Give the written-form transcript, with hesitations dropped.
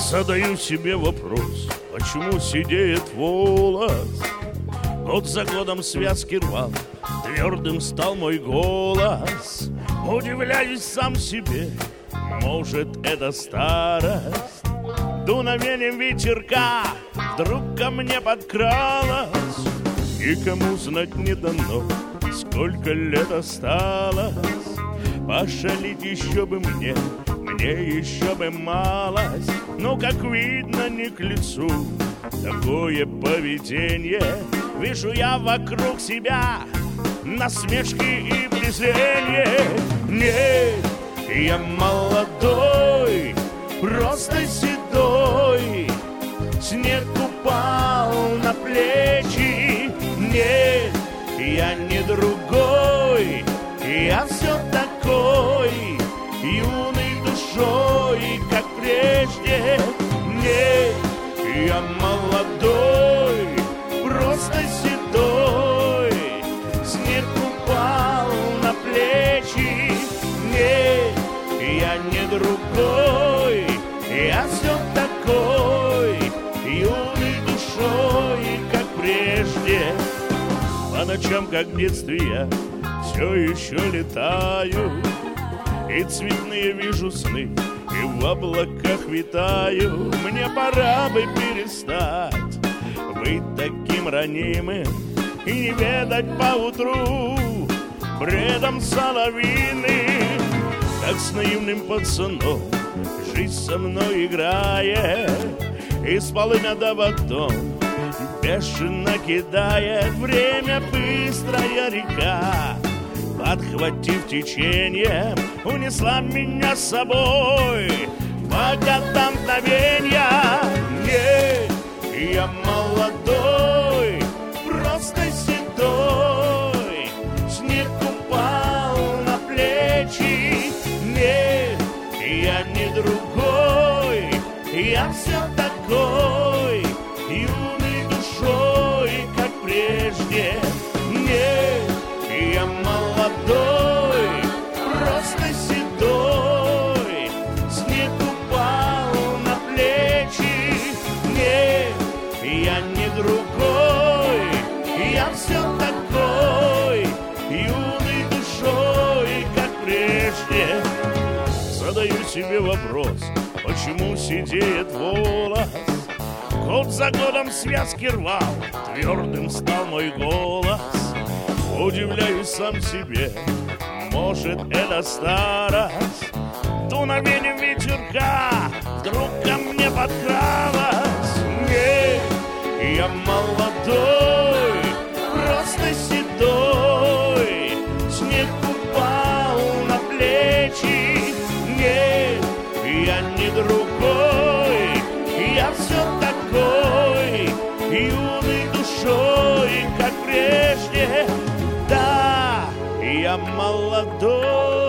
Задаю себе вопрос, почему сидеет волос? Год за годом связки рвал, твердым стал мой голос. Удивляюсь сам себе, может, это старость. Дуновением ветерка вдруг ко мне подкралась. Никому знать не дано, сколько лет осталось. Пошалить еще бы мне еще бы малость. Но, как видно, не к лицу такое поведение. Вижу я вокруг себя насмешки и презрение. Нет, я молодой, просто седой. Снег упал на плечи. Нет, я не другой, я все такой, юный душой, как прежде. Нет, я молодой, просто седой. Снег упал на плечи. Нет, я не другой, я все такой, юный душой, как прежде. По ночам, как в детстве, я все еще летаю, и цветные вижу сны, и в облаках витаю. Мне пора бы перестать быть таким ранимым и не ведать поутру бредом соловьиным. Как с наивным пацаном жизнь со мной играет, и с полымя до водом бешено кидает. Время быстрая река, подхватив течение, унесла меня с собой по годам мгновенья. Нет, я молодой, просто седой. Снег упал на плечи. Нет, я не другой, я все такой, юный душой, как прежде. Нет, я молодой, просто седой. Снег упал на плечи. Нет, я не другой, я все такой, юный душой, как прежде. Задаю себе вопрос, почему сидеет волос? Год за годом связки рвал, твердым стал мой голос. Удивляюсь сам себе, может, это старость. Дуновением ветерка вдруг ко мне подкралась. Нет, я молодой, просто седой. Снег упал на плечи. Нет, я не другой, я все такой, юный душой, как прежде. Да, я молодой.